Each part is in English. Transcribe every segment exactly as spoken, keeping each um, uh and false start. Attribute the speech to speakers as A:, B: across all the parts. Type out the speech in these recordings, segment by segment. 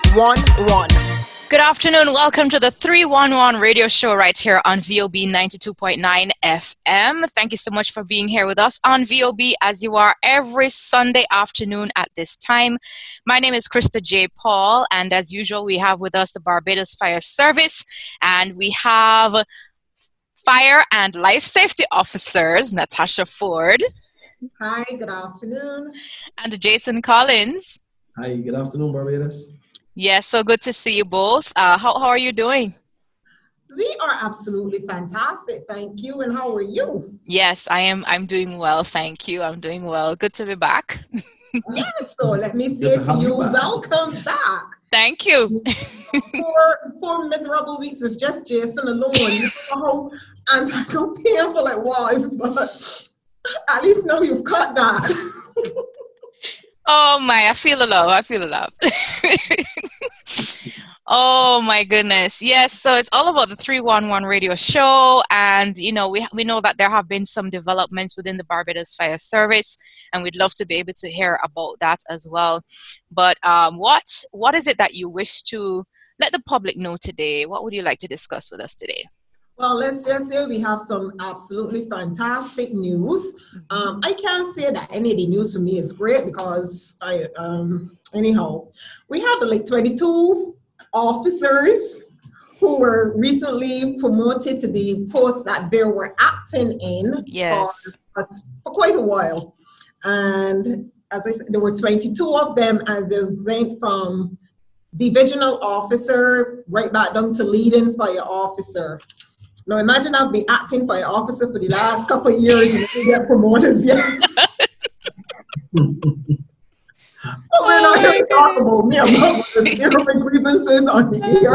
A: one one.
B: Good afternoon. Welcome to the three one one radio show right here on V O B ninety-two point nine F M. Thank you so much for being here with us on V O B as you are every Sunday afternoon at this time. My name is Krista J. Paul, and as usual, we have with us the Barbados Fire Service, and we have Fire and Life Safety Officers, Natasha Ford.
C: Hi, good afternoon.
B: And Jason Collins.
D: Hi, good afternoon, Barbados.
B: Yes, so good to see you both. Uh, how, how are you doing?
C: We are absolutely fantastic, thank you. And how are you?
B: Yes, I am. I'm doing well, thank you. I'm doing well. Good to be back.
C: Yes, so let me say to you, welcome back.
B: Thank you.
C: four, four miserable weeks with just Jason alone. You know how, and how painful it was, but at least now you've cut that.
B: Oh my, I feel the love. I feel the love. Oh my goodness. Yes, so it's all about the three one one radio show, and you know, we we know that there have been some developments within the Barbados Fire Service, and we'd love to be able to hear about that as well. But um what what is it that you wish to let the public know today? What would you like to discuss with us today?
C: Well, let's just say we have some absolutely fantastic news. Um, I can't say that any of the news for me is great because I, um, anyhow, we have like twenty-two officers who were recently promoted to the post that they were acting in
B: Yes.
C: for, for quite a while. And as I said, there were twenty-two of them, and they went from divisional officer right back down to leading fire officer. Now imagine I've been acting fire officer for the last couple of years and I get promoted yet. Well, we're not here to talk about me. I'm not going to hear my grievances on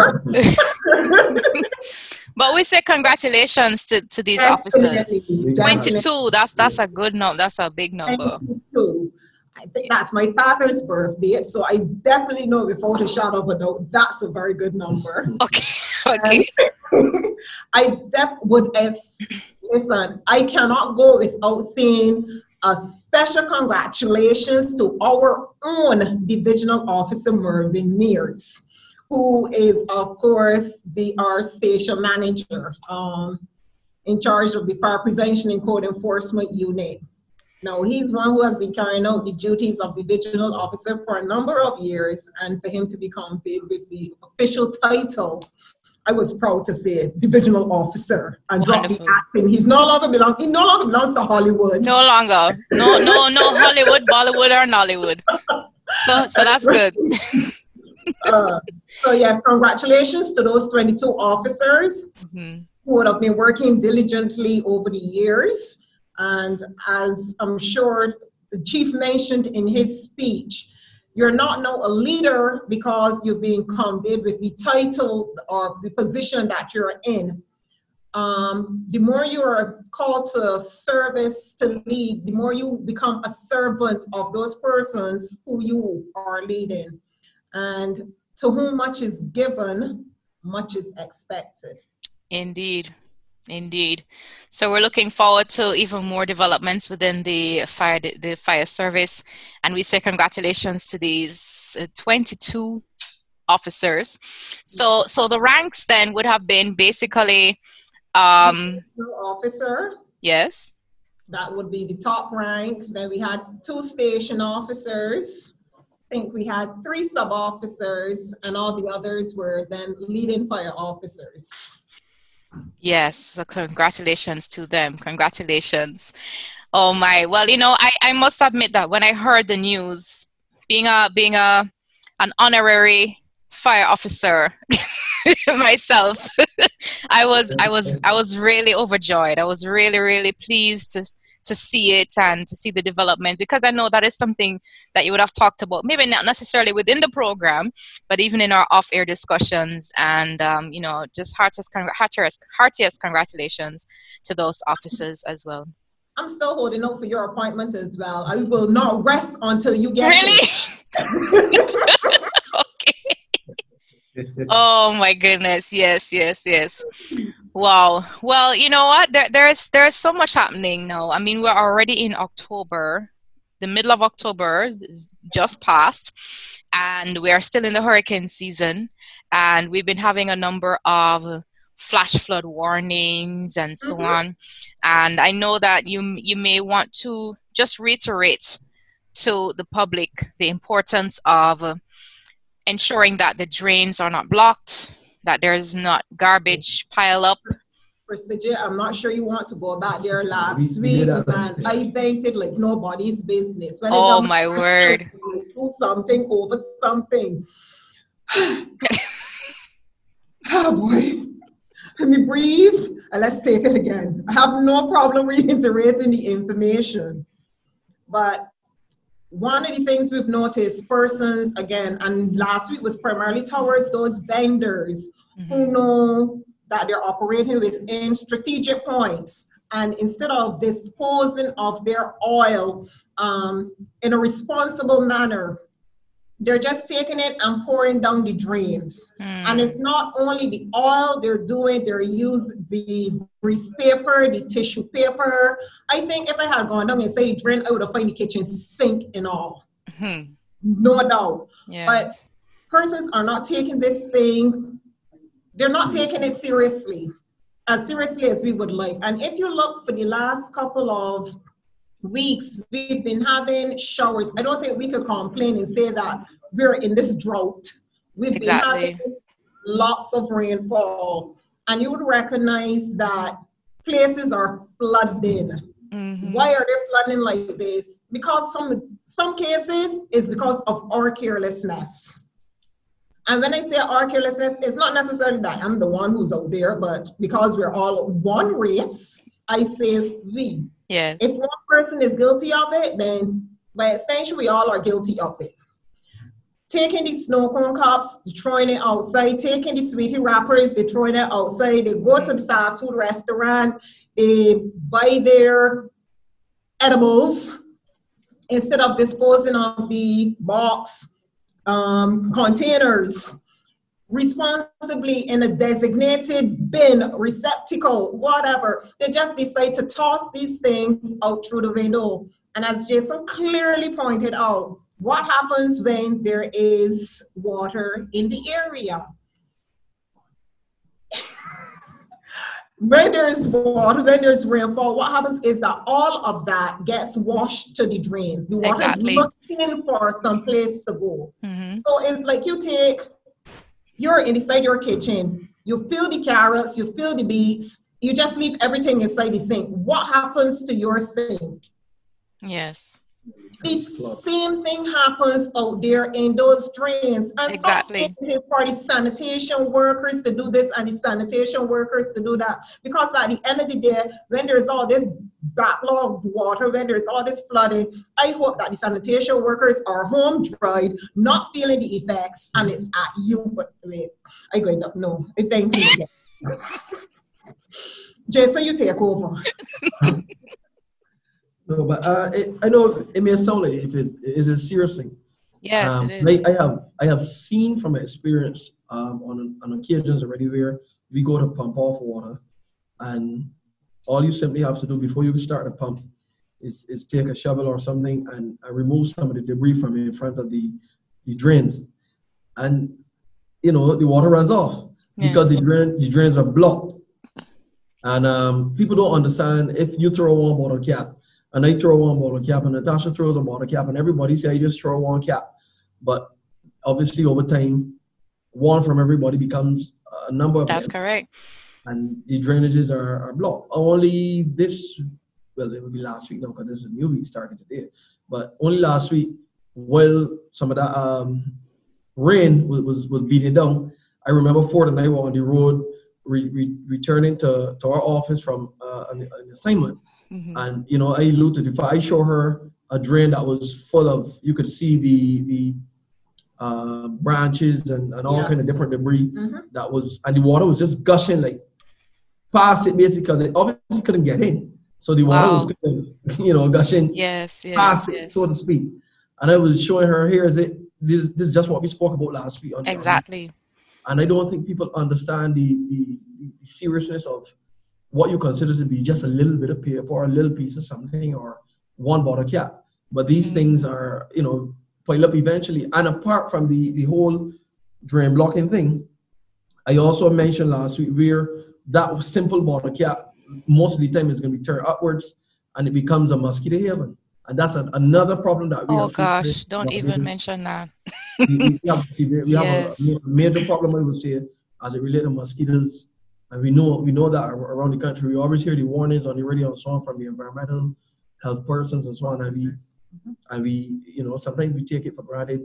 C: the air.
B: But we say congratulations to, to these
C: Definitely,
B: officers.
C: definitely.
B: twenty-two, that's that's a good number. That's a big number.
C: twenty-two. I think that's my father's birthday, so I definitely know without a shadow of a doubt that's a very good number.
B: Okay. Okay.
C: Um, I def would as listen. I cannot go without saying a special congratulations to our own divisional officer Mervyn Mears, who is of course the our station manager, um, in charge of the fire prevention and code enforcement unit. Now, he's one who has been carrying out the duties of divisional officer for a number of years, and for him to become big with the official title, I was proud to say divisional officer and drop the
B: Wonderful.
C: acting. He's no longer belong. He no longer belongs to Hollywood.
B: No longer. No, no, no Hollywood, Bollywood, or Nollywood. So, so that's good.
C: uh, so yeah, congratulations to those twenty-two officers
B: Mm-hmm.
C: who would have been working diligently over the years. And as I'm sure the chief mentioned in his speech, you're not now a leader because you're being conveyed with the title or the position that you're in. Um, the more you are called to service, to lead, the more you become a servant of those persons who you are leading. And to whom much is given, much is expected.
B: Indeed. Indeed. So we're looking forward to even more developments within the fire the fire service, and we say congratulations to these uh, twenty-two officers. So so the ranks then would have been basically um
C: Officer,
B: yes.
C: that would be the top rank. Then we had two station officers. I think we had three sub officers, and all the others were then leading fire officers.
B: Yes, so congratulations to them. Congratulations. Oh my. Well, you know, I, I must admit that when I heard the news, being a being a an honorary fire officer myself, I was I was I was really overjoyed. I was really, really pleased to to see it and to see the development, because I know that is something that you would have talked about, maybe not necessarily within the program, but even in our off-air discussions. And um, you know, just heartiest, heartiest, heartiest congratulations to those officers as well.
C: I'm still holding out for your appointment as well. I will not rest until you get
B: Really?
C: it.
B: Okay. Oh my goodness. Yes, yes, yes. Wow. Well, you know what? There, there's there's so much happening now. I mean, we're already in October. The middle of October is just passed. and we are still in the hurricane season, and we've been having a number of flash flood warnings and so
C: Mhm.
B: on. And I know that you you may want to just reiterate to the public the importance of uh, ensuring that the drains are not blocked, that there's not garbage pile up.
C: Mister J, I'm not sure you want to go back there last
D: We- we
C: week,
D: did that.
C: man. I vented like nobody's business. When
B: Oh,
C: it
B: my word.
C: do something over something. Oh boy. Let me breathe and let's take it again. I have no problem reiterating the information. But one of the things we've noticed, persons, again, and last week was primarily towards those vendors
B: Mhm.
C: who know that they're operating within strategic points. And instead of disposing of their oil um, in a responsible manner, they're just taking it and pouring down the drains.
B: Mm.
C: And it's not only the oil they're doing, they're using the grease paper, the tissue paper. I think if I had gone down and say the drain, I would have found the kitchen sink and all.
B: Mhm.
C: No doubt.
B: Yeah.
C: But persons are not taking this thing, they're not taking it seriously, as seriously as we would like. And if you look for the last couple of weeks, we've been having showers. I don't think we could complain and say that we're in this drought. We've
B: Exactly.
C: been having lots of rainfall. And you would recognize that places are flooding.
B: Mhm.
C: Why are they flooding like this? Because some some cases is because of our carelessness. And when I say our carelessness, it's not necessarily that I'm the one who's out there, but because we're all one race, I say we.
B: Yes.
C: If one person is guilty of it, then by extension, we all are guilty of it. Taking the snow cone cups, throwing it outside, taking the sweetie wrappers, they're throwing it outside, they go to the fast food restaurant, they buy their edibles instead of disposing of the box um, containers responsibly in a designated bin, receptacle, whatever. They just decide to toss these things out through the window. And as Jason clearly pointed out, what happens when there is water in the area? When there's water, when there's rainfall, what happens is that all of that gets washed to the drains. The water
B: Exactly.
C: is looking for some place to go.
B: Mhm.
C: So it's like you take, you're inside your kitchen, you fill the carrots, you fill the beets, you just leave everything inside the sink. What happens to your sink?
B: Yes.
C: The same thing happens out there in those drains. And
B: Exactly.
C: stop saying it's for the sanitation workers to do this and the sanitation workers to do that. Because at the end of the day, when there's all this backlog of water, when there's all this flooding, I hope that the sanitation workers are home dried, not feeling the effects, and it's at you. But wait, I going up. No, thank you again. Jason, you take over.
D: No, but uh, it, I know it may sound like if it is a serious thing.
B: Yes,
D: um,
B: it is.
D: Like I have, I have seen from experience um, on on occasions already where we go to pump off water, and all you simply have to do before you start the pump is, is take a shovel or something and, and remove some of the debris from in front of the, the drains, and you know the water runs off
B: Yeah.
D: because the drain the drains are blocked, and um, people don't understand if you throw one bottle cap. And I throw one bottle cap, and Natasha throws a bottle cap, and everybody say, I just throw one cap. But obviously, over time, one from everybody becomes a number of
B: That's
D: them,
B: correct.
D: and the drainages are, are blocked. Only this, well, it will be last week now because this is a new week starting today. But only last week, while some of that um, rain was, was, was beating down, I remember Ford and I were on the road re, re, returning to, to our office from uh, an, an assignment.
B: Mhm.
D: And, you know, I alluded, if I show her a drain that was full of, you could see the the uh, branches and, and all
C: Yeah.
D: kind of different debris
C: Mhm.
D: that was, and the water was just gushing like past it basically, because it obviously couldn't get in. So the water
B: Wow.
D: was, kind of, you know, gushing
B: Yes, yes,
D: past it,
B: yes.
D: so to speak. And I was showing her, here is it, this, this is just what we spoke about last week. On,
B: Exactly.
D: and I don't think people understand the, the, the seriousness of what you consider to be just a little bit of paper or a little piece of something or one bottle cap. But these
B: Mhm.
D: things are, you know, pile up eventually. And apart from the, the whole drain blocking thing, I also mentioned last week where that simple bottle cap, most of the time is going to be turned upwards and it becomes a mosquito haven. And that's a, another problem that we
B: Oh
D: have.
B: gosh, don't even mention that.
D: we, we have, we
B: Yes.
D: have a major problem, I would say, as it relates to mosquitoes. And we know we know that around the country, we always hear the warnings on the radio and so on from the environmental health persons and so on. And we, and we, you know, sometimes we take it for granted.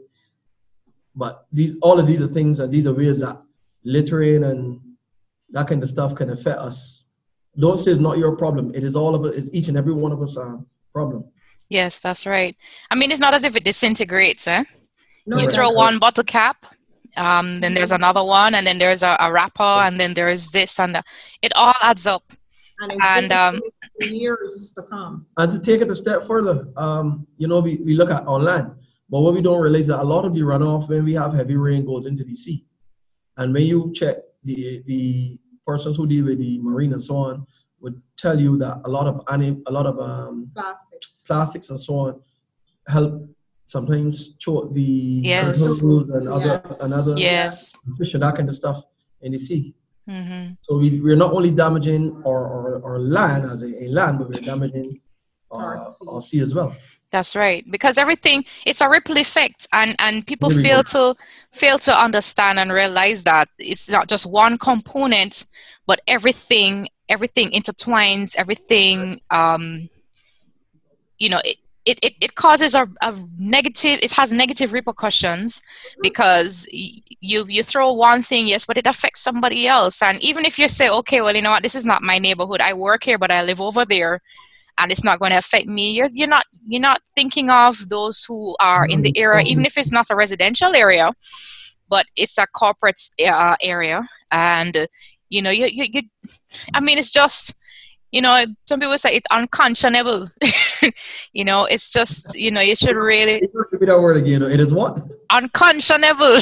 D: But these, all of these are things, and these are ways that littering and that kind of stuff can affect us. Don't say it's not your problem. It is all of it. It's each and every one of us' um, problem.
B: Yes, that's right. I mean, it's not as if it disintegrates, eh?
C: No,
B: You
C: that's
B: throw
C: right.
B: one bottle cap, um, then there's another one, and then there's a, a wrapper, and then there's this and that. It all adds up.
C: And,
B: And, um,
C: for years to come.
D: And to take it a step further, um, you know, we, we look at on land, but what we don't realize that a lot of the runoff when we have heavy rain goes into the sea. And when you check the the persons who deal with the marine and so on would tell you that a lot of anim, a lot of um,
C: Plastics.
D: plastics and so on help sometimes choke the
B: Yes.
D: turtles and other
C: Yes.
D: and other
B: Yes.
D: fish and that kind of stuff in the sea.
B: Mm-hmm.
D: So we, we're not only damaging our, our, our land as a, a land, but we're damaging
C: Our
D: our,
C: sea.
D: our sea as well.
B: That's right, because everything, it's a ripple effect, and and people
D: There we
B: fail
D: go.
B: to fail to understand and realize that it's not just one component, but everything everything intertwines. Everything, um, you know, it it it, it causes a, a negative. It has negative repercussions because y- you you throw one thing, yes, but it affects somebody else. And even if you say, okay, well, you know what, this is not my neighborhood. I work here, but I live over there, and it's not going to affect me. You're you're not you're not thinking of those who are in the area, even if it's not a residential area, but it's a corporate uh, area, and uh, you know you, you you. I mean, it's just, you know, some people say it's unconscionable. You know, it's just, you know, you should really
D: Repeat that word again. It is what?
B: unconscionable.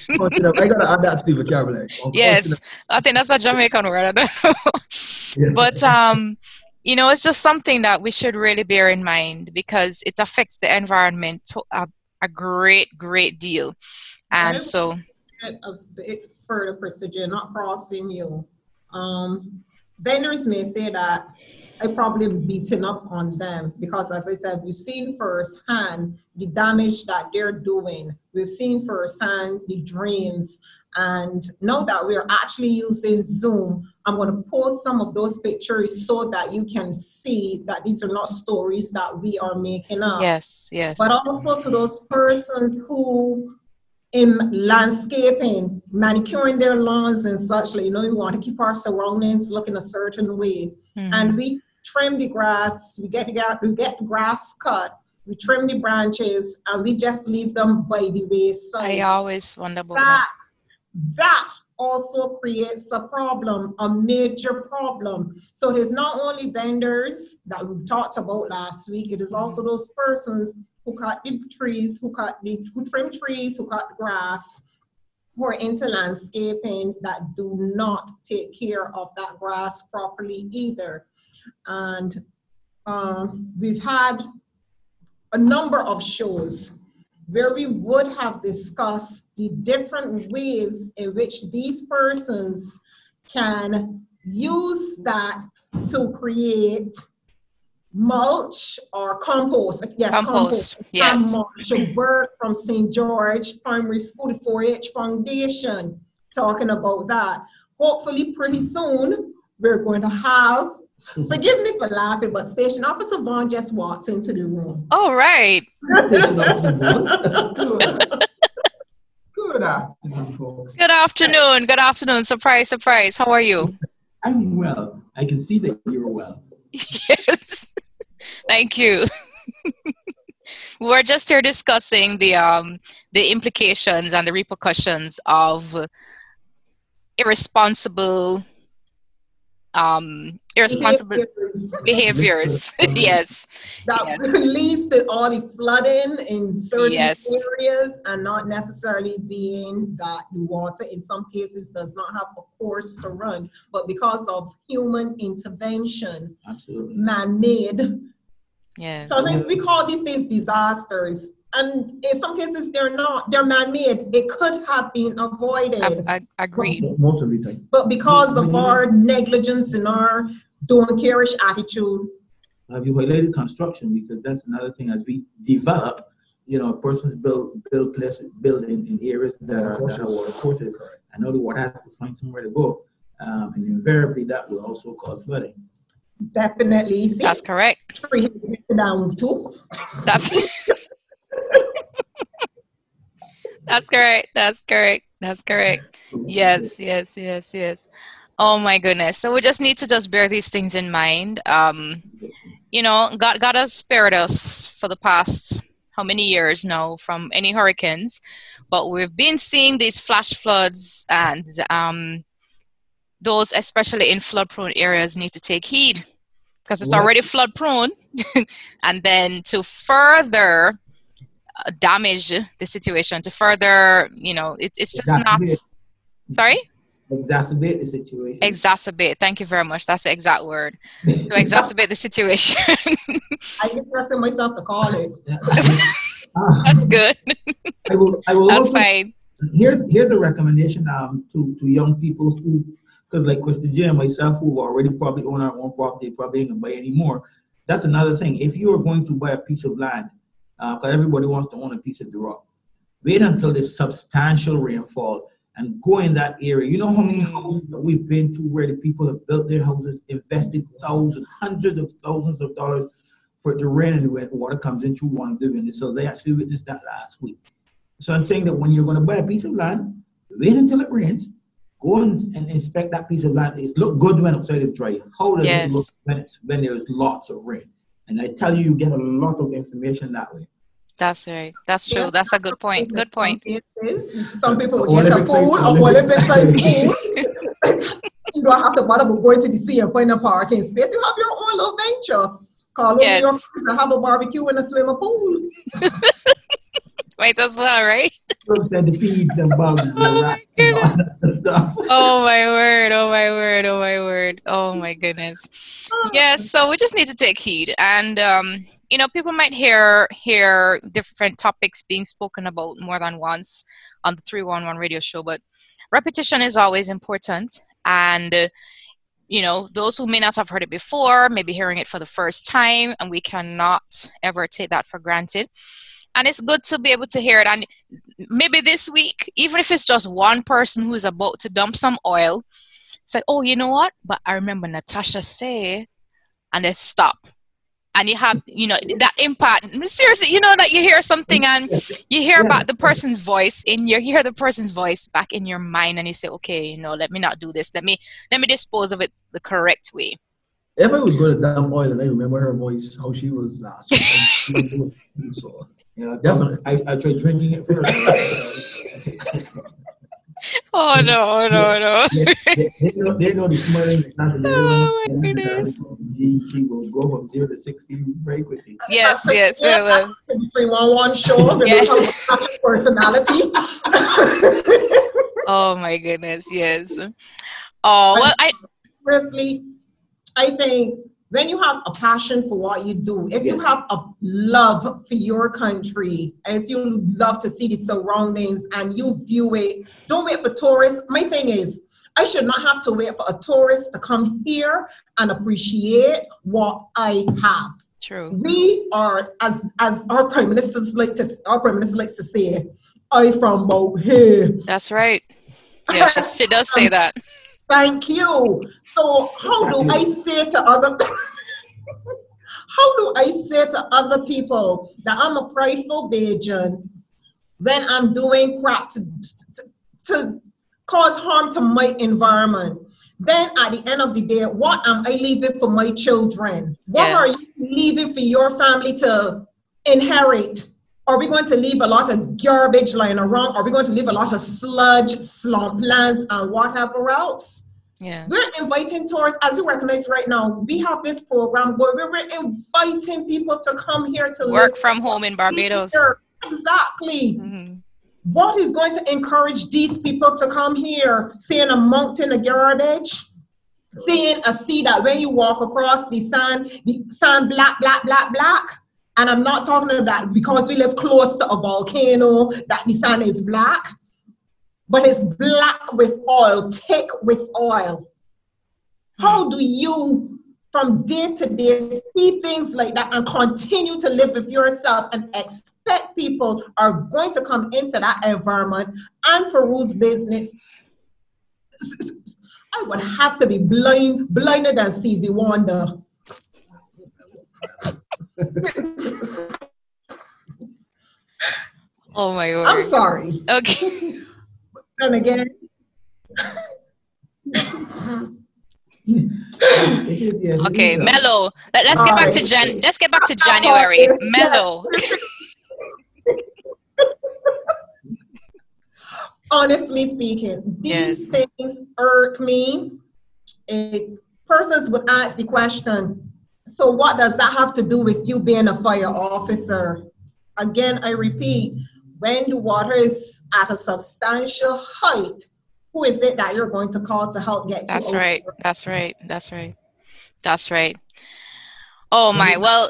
D: I gotta add that to the vocabulary.
B: Yes, I think that's a Jamaican word. I don't know. But um, you know, it's just something that we should really bear in mind because it affects the environment to a, a great, great deal. And so,
C: A bit further, Krista J, not crossing you. Um, vendors may say that I probably beaten up on them because, as I said, we've seen firsthand the damage that they're doing. We've seen firsthand the drains. And now that we're actually using Zoom, I'm going to post some of those pictures so that you can see that these are not stories that we are making up.
B: yes, yes.
C: But also to those persons who in landscaping, manicuring their lawns and such, like, you know, we want to keep our surroundings looking a certain way.
B: Mhm.
C: And we trim the grass, we get the, gra- we get the grass cut, we trim the branches, and we just leave them by the wayside.
B: I always wonder about
C: that,
B: that.
C: that also creates a problem, a major problem. So it is not only vendors that we talked about last week, it is also those persons who cut the trees, who cut the, who trim trees, who cut the grass, who are into landscaping that do not take care of that grass properly either. And um, we've had a number of shows where we would have discussed the different ways in which these persons can use that to create mulch or compost. Yes,
B: Compost,
C: compost.
B: yes.
C: And mulch work from Saint George Primary School, the four H Foundation, talking about that. Hopefully pretty soon we're going to have, forgive me for laughing, but Station Officer Vaughn just walked into the room.
B: All right.
D: Station Officer Vaughn.
A: Good. Good afternoon, folks.
B: Good afternoon. Good afternoon. Surprise, surprise. How are you?
A: I'm well. I can see that you're well.
B: Yes. Thank you. We're just here discussing the um the implications and the repercussions of irresponsible um irresponsible behaviors. Yes.
C: That
B: Yes.
C: leads to all the flooding in certain
B: Yes.
C: areas, and not necessarily being that the water in some cases does not have a course to run, but because of human intervention,
A: Absolutely.
C: man-made.
B: Yes.
C: Sometimes we call these things disasters, and in some cases they're not. They're man-made. It could have been avoided.
B: I, I agreed.
D: Most of the time.
C: But because of our negligence and our don't care-ish attitude.
A: Have you highlighted construction? Because that's another thing as we develop, you know, persons build build places, build in, in areas that are, that are water courses. I know the water has to find somewhere to go. Um, and invariably that will also cause flooding.
C: Definitely. See,
B: that's correct.
C: Down too.
B: That's That's correct. That's correct. That's correct. Yes, yes, yes, yes. Oh my goodness. So we just need to just bear these things in mind. Um, you know, God, God has spared us for the past how many years now from any hurricanes, but we've been seeing these flash floods, and um, those, especially in flood-prone areas, need to take heed because it's already flood-prone, and then to further uh, damage the situation, to further, you know, it, it's just not. Sorry.
A: Exacerbate the situation.
B: Exacerbate. Thank you very much. That's the exact word. To exacerbate the situation.
C: I just trusted myself to call it.
B: That's good.
A: I will. I will.
B: That's
A: also,
B: fine.
A: Here's here's a recommendation um to to young people who, because like Krista J and myself, who already probably own our own property, probably ain't gonna buy anymore. That's another thing. If you are going to buy a piece of land, because uh, everybody wants to own a piece of the rock, wait until there's substantial rainfall. And go in that area. You know how many houses that we've been to where the people have built their houses, invested thousands, hundreds of thousands of dollars for it to rain, and when water comes in through one of the windows. I actually witnessed that last week. So I'm saying that when you're going to buy a piece of land, wait until it rains. Go and, and inspect that piece of land. It look good when outside is dry. How does
B: yes.
A: it look when, it's, when there is lots of rain? And I tell you, you get a lot of information that way.
B: That's right. That's true. That's a good point. Good point.
C: Some people will get a pool, a Olympic-sized pool. You don't have to bother with going to the sea and find a parking space. You have your own little venture. Call
B: yes.
C: over your friends and have a barbecue in a swimming pool.
B: Might as well, right?
A: Centipedes and bugs and rats and all that stuff.
B: Oh my word! Oh my word! Oh my word! Oh my goodness! Yes. So we just need to take heed, and um, you know, people might hear hear different topics being spoken about more than once on the three one one radio show, but repetition is always important, and uh, you know, those who may not have heard it before may be hearing it for the first time, and we cannot ever take that for granted. And it's good to be able to hear it. And maybe this week, even if it's just one person who is about to dump some oil, say, oh, you know what? But I remember Natasha say, and they stop. And you have, you know, that impact. Seriously, you know, that you hear something and you hear about the person's voice in your, you hear the person's voice back in your mind, and you say, okay, you know, let me not do this. Let me, let me dispose of it the correct way.
D: If I was going to dump oil and I remember her voice, how she was last week, so.
A: Yeah, definitely. I, I tried drinking it first.
B: oh no, no, no.
A: they, they, they, know, they know the smelling.
B: Oh my goodness.
A: She, she will go from zero to sixty very quickly.
B: Yes, yes, very well.
C: three one one show.
B: Yes.
C: Personality.
B: Oh my goodness, yes. Oh, well, I.
C: Firstly, I think when you have a passion for what you do, if you have a love for your country, and if you love to see the surroundings and you view it, don't wait for tourists. My thing is, I should not have to wait for a tourist to come here and appreciate what I have.
B: True.
C: We are, as as our prime ministers like to, our prime minister likes to say, I from about here.
B: That's right. Yeah, she, she does say that.
C: Thank you. So how do I say to other how do I say to other people that I'm a prideful Bajan when I'm doing crap to, to, to cause harm to my environment? Then at the end of the day, what am I leaving for my children? What
B: yes.
C: are you leaving for your family to inherit? Are we going to leave a lot of garbage lying around? Are we going to leave a lot of sludge, slump lands, and whatever else?
B: Yeah.
C: We're inviting tourists, as you recognize right now, we have this program where we're inviting people to come here to
B: work
C: live
B: from home in Barbados.
C: Here. Exactly.
B: Mm-hmm.
C: What is going to encourage these people to come here? Seeing a mountain of garbage? Seeing a sea that when you walk across the sand, the sand black, black, black, black? And I'm not talking about that because we live close to a volcano that the sun is black, but it's black with oil, thick with oil. How do you, from day to day, see things like that and continue to live with yourself and expect people are going to come into that environment and peruse business? I would have to be blind, blinder than Stevie Wonder.
B: Oh my word.
C: I'm sorry.
B: Okay.
C: And again.
A: It is, yeah, it
B: Okay,
A: is, uh,
B: Mellow. Let, let's get back to Jan. Let's get back to January. Mellow.
C: Honestly speaking, these
B: Yes.
C: things irk me. It, persons would ask the question, so what does that have to do with you being a fire officer? Again, I repeat, when the water is at a substantial height, who is it that you're going to call to help get
B: That's
C: you
B: right.
C: over?
B: That's right. That's right. That's right. Oh my. Well,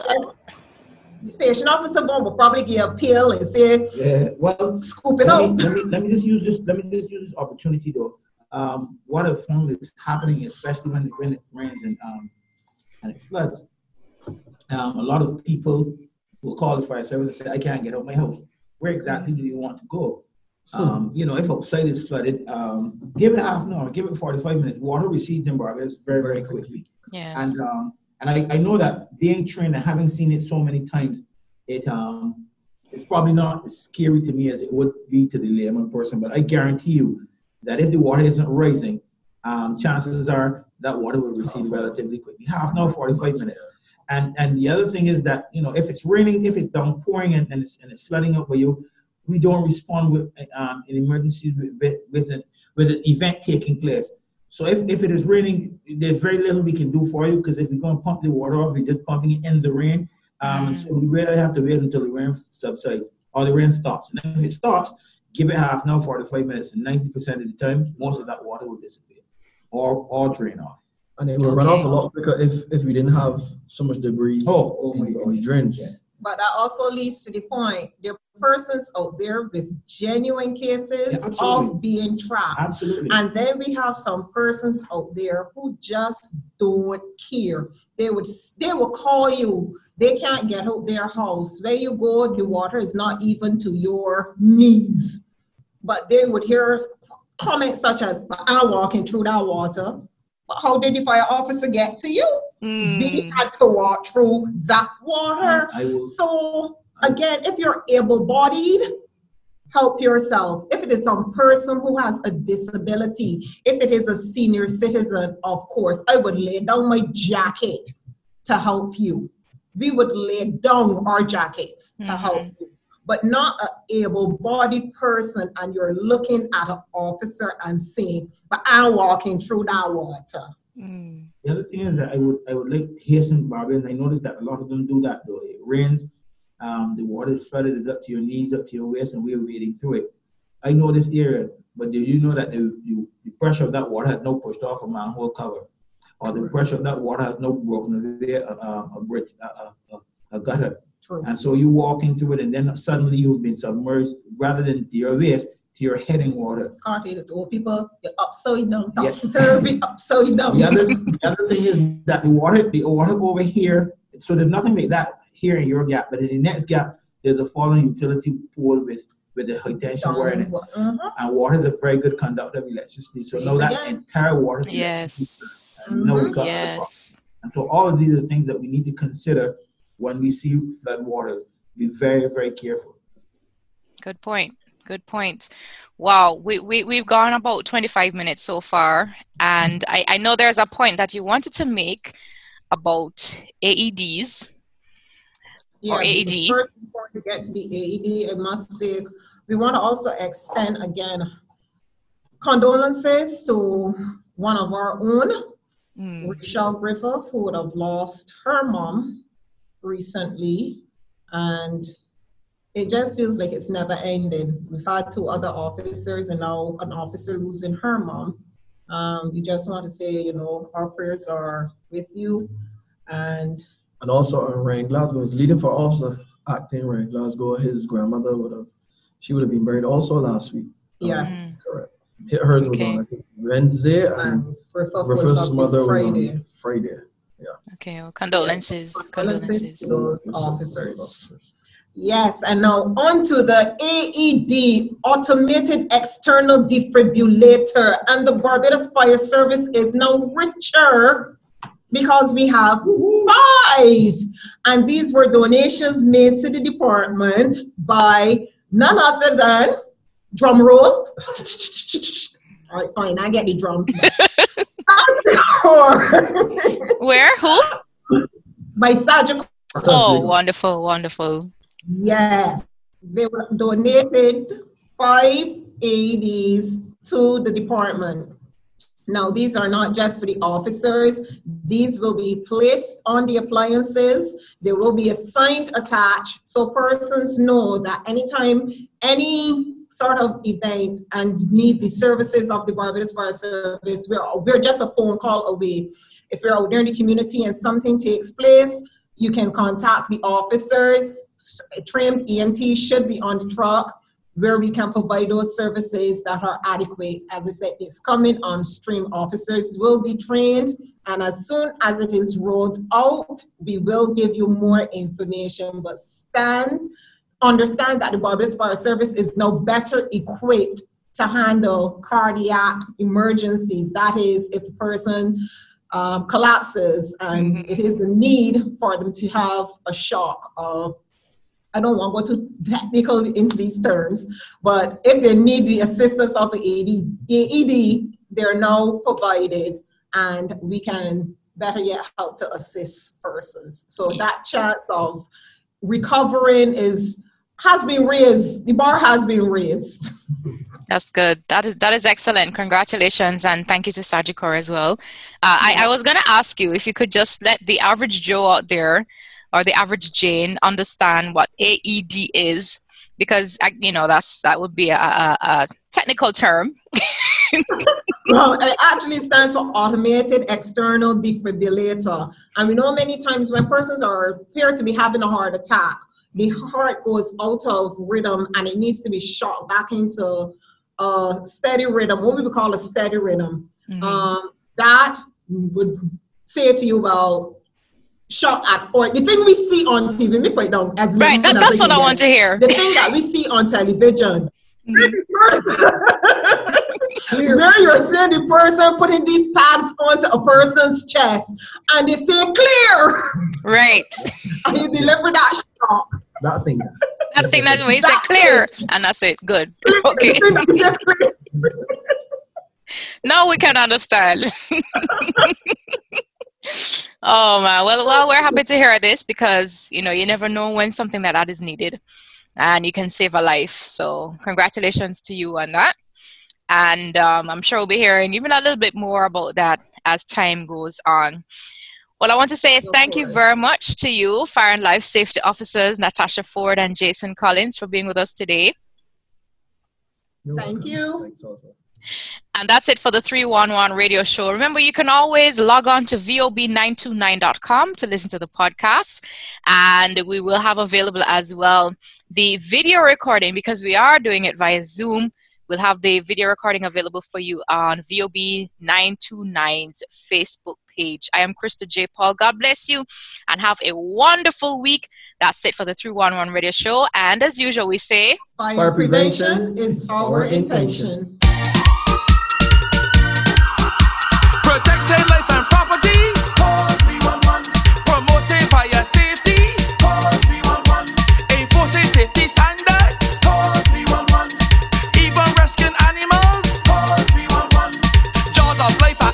C: The station officer will probably give a pill and say,
A: yeah, well,
C: scoop it
A: let me,
C: out.
A: let me let me just use this. Let me just use this opportunity though. Um, what I found is happening, especially when when it rains and um and it floods. Um, a lot of people will call the fire service and say, "I can't get out of my house. Where exactly do you want to go?" Um, you know, if outside is flooded, um, give it half an hour, give it forty-five minutes. Water recedes in Barbados very, very quickly.
B: yes.
A: And um, and I, I know that being trained and having seen it so many times, it um it's probably not as scary to me as it would be to the layman person. But I guarantee you that if the water isn't rising, um, chances are that water will recede relatively quickly. Half an hour, forty-five minutes. And and the other thing is that, you know, if it's raining, if it's downpouring and, and it's and it's flooding up where you, we don't respond with um, an emergency with with an, with an event taking place. So if, if it is raining, there's very little we can do for you, because if we're going to pump the water off, we're just pumping it in the rain. Um, and so we really have to wait until the rain subsides or the rain stops. And if it stops, give it half an hour, forty-five minutes, and ninety percent of the time, most of that water will disappear or, or drain off.
D: And it will run
B: Okay.
D: off a lot quicker if, if we didn't have so much debris
A: Oh, oh
D: in,
A: my
D: the- in
A: gosh.
D: the drains.
A: Yeah.
C: But that also leads to the point, there are persons out there with genuine cases
A: Yeah, absolutely.
C: of being trapped.
A: Absolutely.
C: And then we have some persons out there who just don't care. They would they will call you. They can't get out their house. Where you go, the water is not even to your knees. But they would hear comments such as, "I'm walking through that water." But how did the fire officer get to you?
B: Mm.
C: They had to walk through that water.
A: I will.
C: So again, if you're able-bodied, help yourself. If it is some person who has a disability, if it is a senior citizen, of course, I would lay down my jacket to help you. We would lay down our jackets to
B: Mhm.
C: help you. But not an able-bodied person, and you're looking at an officer and saying, "But I'm walking through that water."
B: Mm.
A: The other thing is that I would I would like to hear some Barbarians. I noticed that a lot of them do that though. It rains, um, the water is flooded, it's up to your knees, up to your waist, and we're wading through it. I know this area, but do you know that the, the, the pressure of that water has no pushed off a manhole cover, or the pressure of that water has no broken away a, a, a bridge, a, a, a, a gutter.
C: True.
A: And so you walking through it, and then suddenly you've been submerged, rather than to your waist, to your head in water.
C: Can't hear the old people, you're upside down,
A: Yes.
C: topsy-turvy, upside down.
A: The other, the other thing is that the water, the water over here, so there's nothing like that here in your gap, but in the next gap, there's a fallen utility pole with, with a high tension wire in it.
C: Mhm.
A: And water is a very good conductor of electricity. So
C: Say
A: now
C: it
A: that
C: again.
A: entire water is
B: Yes.
A: electricity. And now we got the problem.
B: Yes.
A: And so all of these are things that we need to consider when we see flood waters. Be very, very careful.
B: Good point. Good point. Wow, we, we, we've gone about twenty-five minutes so far. And I, I know there's a point that you wanted to make about A E Ds.
C: Yeah,
B: Or A E D.
C: First, before we get to the A E D, I must say, we want to also extend again condolences to one of our own,
B: Mm.
C: Rachel Griffith, who would have lost her mom recently. And it just feels like it's never ending. We've had two other officers and now an officer losing her mom. Um, we just want to say, you know, our prayers are with you. And
D: And also uh, Ryan Glasgow is leading for officer, acting Ryan Glasgow. His grandmother would have, she would have been buried also last week.
C: Yes.
D: Um, correct. Hers was
B: Okay.
D: on, I think, Wednesday, and
C: And for
D: Rufus' mother was
C: Friday.
D: on Friday. Yeah.
B: Okay, well, condolences. Condolences.
C: To those officers. Yes, and now on to the A E D, Automated External Defibrillator. And the Barbados Fire Service is now richer because we have five. And these were donations made to the department by none other than, drum roll. All right, fine, I get the drums.
B: Where? Who?
C: By Sergeant.
B: Oh, wonderful, wonderful.
C: Yes, they were donated five A E Ds to the department. Now, these are not just for the officers. These will be placed on the appliances. There will be a sign attached so persons know that anytime any sort of event and need the services of the Barbados Fire Service, we're, we're just a phone call away. If you're out there in the community and something takes place, you can contact the officers. Trained E M Ts should be on the truck where we can provide those services that are adequate. As I said, it's coming on stream. Officers will be trained, and as soon as it is rolled out, we will give you more information. But stand, understand that the Barbados Fire Service is now better equipped to handle cardiac emergencies. That is, if a person um, collapses and mm-hmm. it is a need for them to have a shock. Uh, I don't want to go too technical into these terms, but if they need the assistance of the A E D, they're now provided, and we can better yet help to assist persons. So that chance of recovering is has been raised. The bar has been raised.
B: That's good. That is that is excellent. Congratulations, and thank you to Sagicor as well. Uh, I, I was going to ask you if you could just let the average Joe out there or the average Jane understand what A E D is, because you know that's that would be a, a, a technical term.
C: Well, it actually stands for Automated External Defibrillator, and we know many times when persons are appear to be having a heart attack, the heart goes out of rhythm and it needs to be shot back into a steady rhythm, what we would call a steady rhythm. Mm-hmm. Um, that would say to you, well, shock at, or the thing we see on T V, me put it down as
B: right, that, that's what I want to hear.
C: The thing that we see on television. Mm-hmm. Where you're seeing the person putting these pads onto a person's chest and they say clear.
B: Right.
C: And you deliver that shock.
D: That thing.
B: That thing that's when you say clear and that's it. Good. Okay. Now we can understand. Oh man, well, well, we're happy to hear this because you know you never know when something like that is needed, and you can save a life. So congratulations to you on that, and um, I'm sure we'll be hearing even a little bit more about that as time goes on. Well, I want to say thank you very much to you, Fire and Life Safety Officers Natasha Ford and Jason Collins, for being with us today.
C: Thank you.
B: And that's it for the three one one radio show. Remember, you can always log on to V O B nine two nine dot com to listen to the podcast. And we will have available as well the video recording, because we are doing it via Zoom. We'll have the video recording available for you on V O B nine two nine's Facebook page. I am Krista J. Paul. God bless you and have a wonderful week. That's it for the three one one radio show. And as usual, we say,
C: fire, fire prevention, prevention is our intention. intention.
E: Protecting life and property. Call three one one. Promoting fire safety. Call three one one. Enforcing safety standards. Call three one one. Even rescuing animals. Call three one one. Jaws of life.